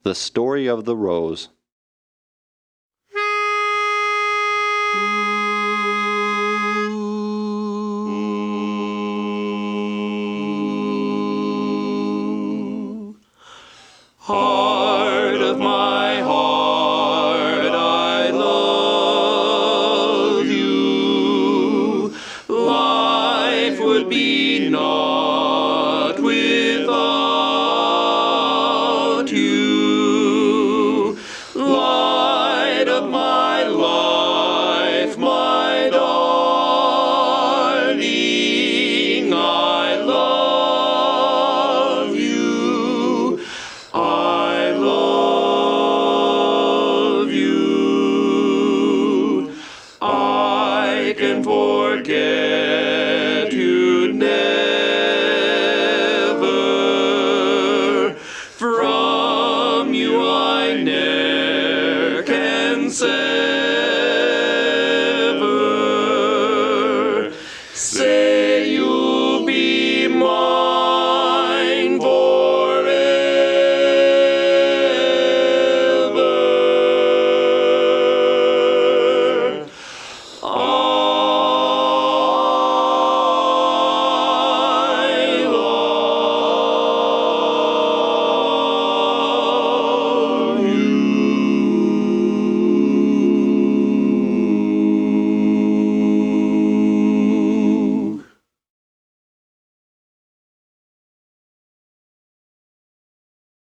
The Story of the Rose. Heart of my heart, I love you. Life would be naught without you. Light of my life, my darling, I love you. I love you. I can forget you never. From you I ne'er can say.